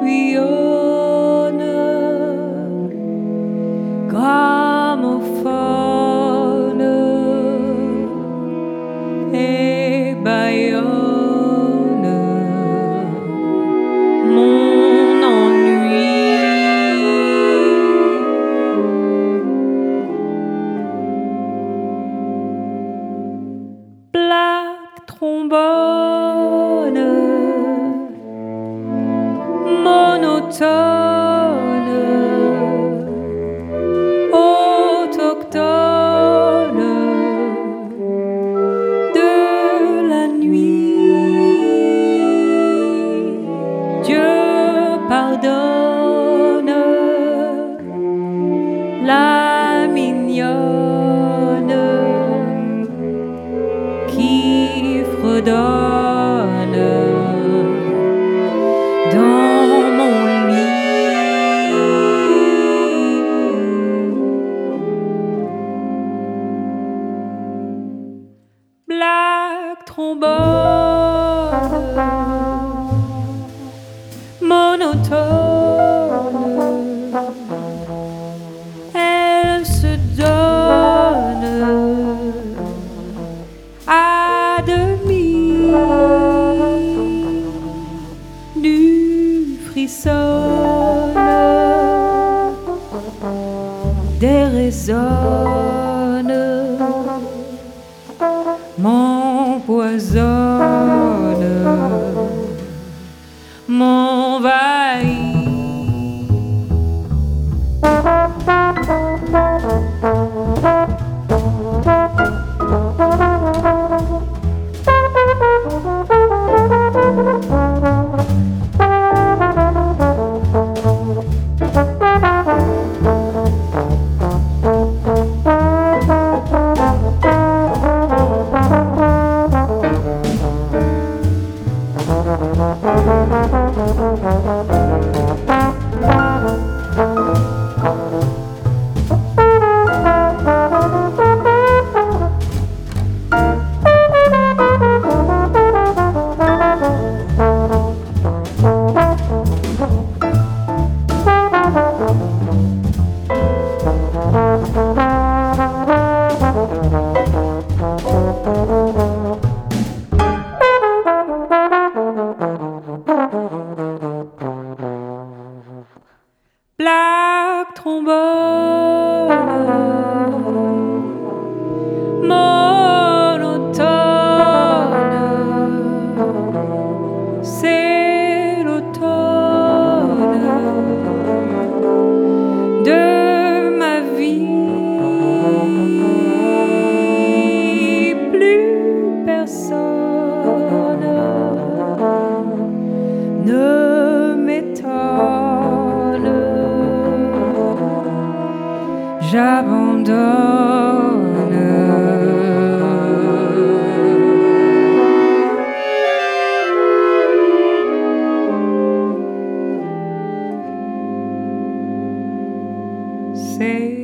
rayonne, gramophone et bâillonne mon ennui. Plaque, trombone, monotone, autochtone de la nuit. Dieu pardonne la mignonne qui fredonne dans mon lit. Black trombone, monotone, elle se donne à demi, du frissonne, déraisonne, m'empoisonne, m'envahit. Black trombone, monotone, c'est l'automne de ma vie. Plus personne ne m'étonne, j'abandonne. C'est